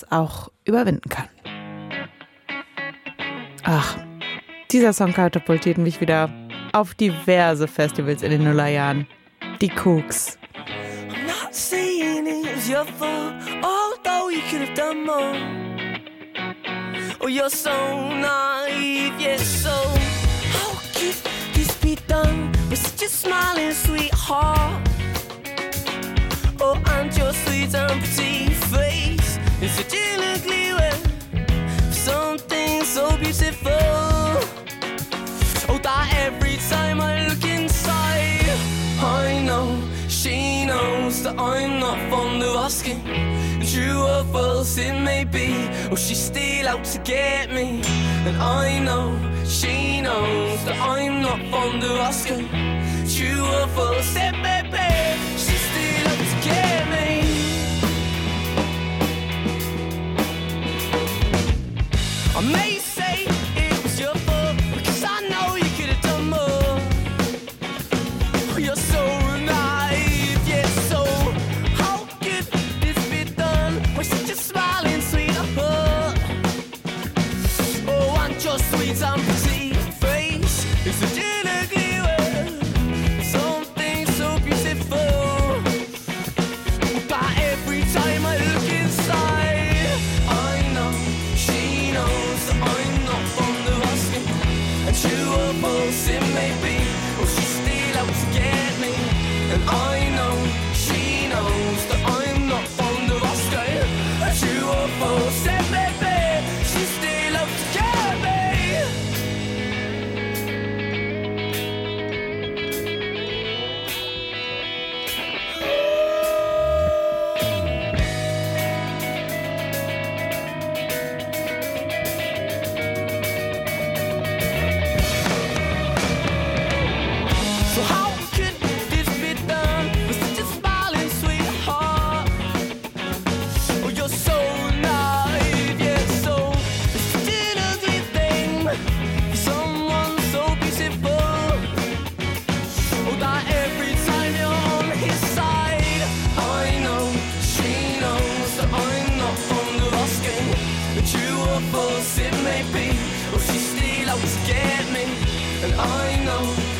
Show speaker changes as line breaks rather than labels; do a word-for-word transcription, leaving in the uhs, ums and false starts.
auch überwinden kann. Ach, dieser Song katapultiert mich wieder auf diverse Festivals in den Nullerjahren. Die Kooks.
I'm not saying it was your fault, although you could have done more. Oh, you're so naive, yes, so how could this be done with such a smiling sweetheart? Oh, and your sweet and pretty face is such an ugly way for something so beautiful. Oh, that every time I look inside, I know she knows that I'm not fond of asking. True or false it may be, or she's still out to get me. And I know she knows that I'm not fond of asking. True or false it may be, she's still out to get me. I may say it was your fault, because I know you could have done more. You're so naive, yeah, so how could this be done with such a smiling sweetheart? Oh, and your sweet and pretty face is such an ugly word, something so beautiful. But every time I look inside, I know she knows that I'm not fond of asking. And true or false it may be, or she's still out to get me. And I know she knows that I'm not fond of asking. And true or false it may be, she's still out to get me. So how could this be done with such a smiling sweetheart? Oh, you're so naive, yeah, so it's such an ugly thing for someone so beautiful. Oh, that every time you're on his side, I know she knows that I'm not fond of asking. But true or false it may be, or she's still out to get me. And I know